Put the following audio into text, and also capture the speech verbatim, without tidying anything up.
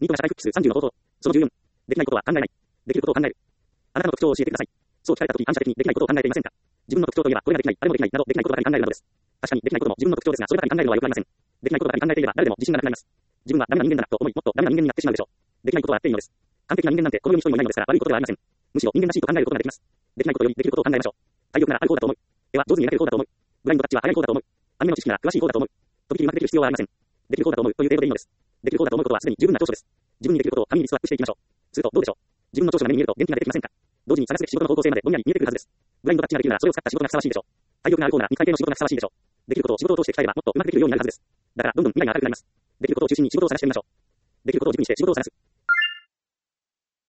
ニートが社会復帰数さんじゅうの方法。そのじゅうよん。できないことは考えない。できることを考える。あなたの特徴を教えてください。そう聞かれたとき、反射的にできないことを考えていませんか？自分の特徴といえば、これができない、あれもできない、など、できないことばかり考えるなどです。確かに、できないことも自分の特徴ですが、そればかり考えるのは良くありません。できないことばかり考えていれば、誰でも自信がなくなります。自分はダメな人間だなと思い、もっとダメな人間になってしまうでしょう。できないことはあっていいのです。完璧な人間なんてこの世に一人もいないのですから、悪いことではありません。むしろ人間らしいと考えることができます。できないことよりできることを考えましょう。体力ならある方だと思う。絵は上手に描ける方だと思う。ブラインドタッチは早い方だと思う。アニメの知識なら詳しい方だと思う。とびきりうまくできる必要はありません。できる方だと思うという程度でいいのです。できる方だと思うことはすでに十分な長所です。自分にできることを紙にリストアップしていきましょう。するとどうでしょう。自分の長所が目に見えると元気が出てきませんか？同時に探すべき仕事の方向性までぼんやり見えてくるはずです。ブラインドタッチができるならそれを使った仕事がふさわしいでしょう。体力がある方なら肉体系の仕事がふさわしいでしょう。できることを仕事を通して鍛えればもっとうまくできるようになるはずです。だからどんどん未来が明るくなります。できることを中心に仕事を探してみましょう。できることを軸にして仕事を探す。